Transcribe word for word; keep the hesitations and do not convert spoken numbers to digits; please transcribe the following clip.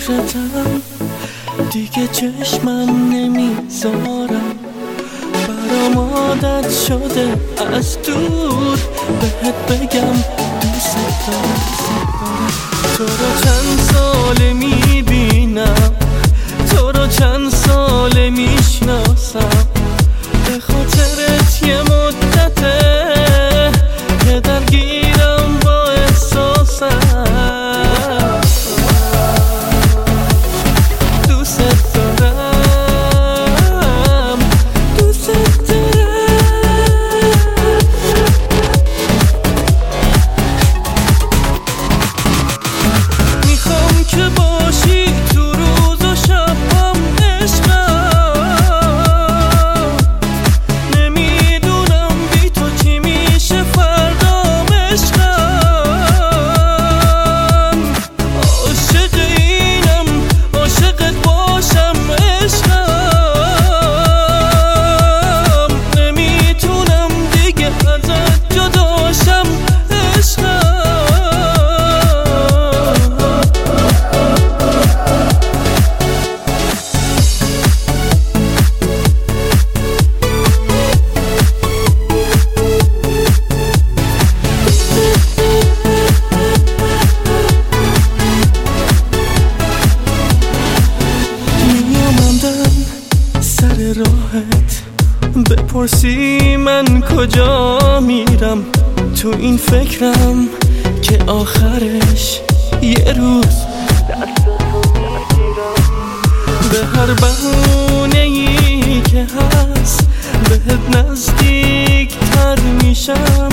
فکرتم، دیگه چشمم نمیذارم، برام عادت شده از دور بهت بگم دوست دارم. تو رو چند ساله میبینم، تو رو چند ساله میشناسم، به خاطرت یه مدته که درگیرم با احساسم. دوست دارم، دوست دارم. میخوام که باشی تو روز و شبم عشقم، نمیدونم بی تو چی میشه فردام عشقم. عاشق اینم عاشقت باشم عشقم، نمیتونم دیگه ازت جداشم عشقم. میامندم سر راهت بپرسی من کجا میرم، تو این فکرم که آخرش یه روز دستتو نگیرم. به هر بهونه‌ای که هست بهت نزدیک تر میشم.